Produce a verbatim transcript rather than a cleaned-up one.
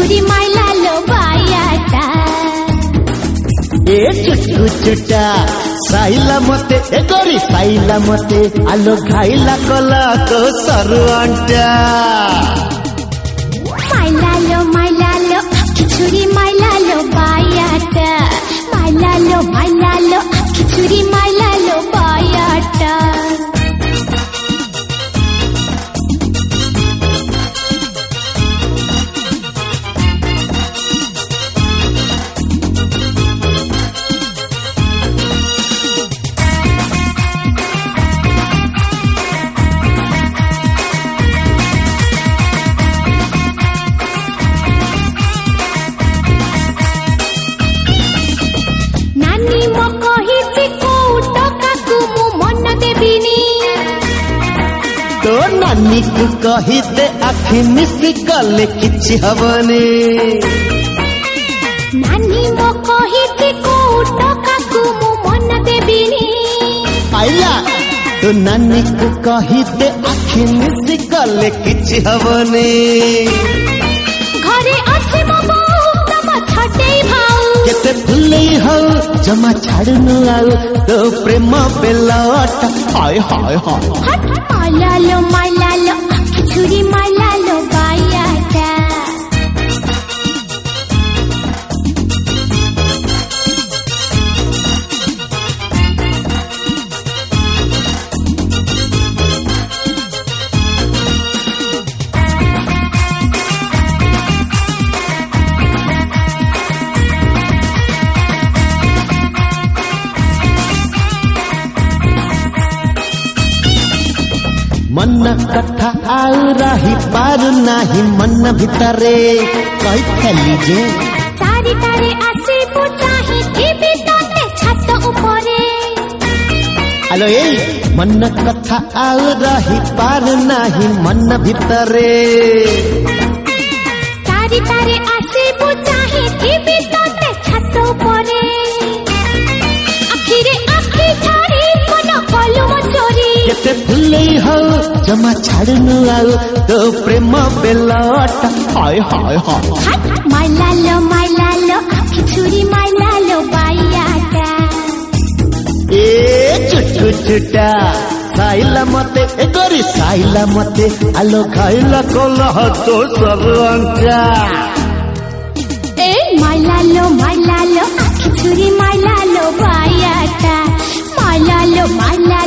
छुरी माइला लो बायाटा ए चुटकु चुटा साइला मते ए गोरी साइला मते आलो खाइला कला को सरु अंटा माइला लो माइला लो छुरी माइला लो बायाटा माइला लो माइला लो छुरी माइला लो बायाटा तो नानी को कही दे आखि मिसी गले किछि हवने नानी मो कही दे कोट काकू मु मन देबिनी आइला तो नानी को कही दे आखि मिसी गले किछि हवने घरे अछि मो बहु तम छटे भाऊ केते भुले हो जमा छाड़नु आउ तो प्रेम बेलाट हाय हाय हाय हट माइला लो माइला लो छुरी माइला लो बायाटा मन कथा आउ रही पार नाही मन भितरे कहि खेली जे चारि तारे आसे पुचाही टीवी ताते छत ऊपरे हेलो ए मन कथा आउ रही पार नाही मन भितरे चारि तारे आसे पुचाही टीवी ताते छत ऊपरे आखिरे आखि छाड़ी मन कलु चोरी केते भुले हो जमा छाड़नु आउ तो प्रेम बेलाट हाय हाय हाय हट माइला लो माइला लो छुरी माइला लो बायाटा ए चुटु चुटा साइला मते ए गोरी साइला मते आलो खाइला कोला तो सरंटा ए माइला लो माइला लो छुरी माइला लो बायाटा माइला लो माइला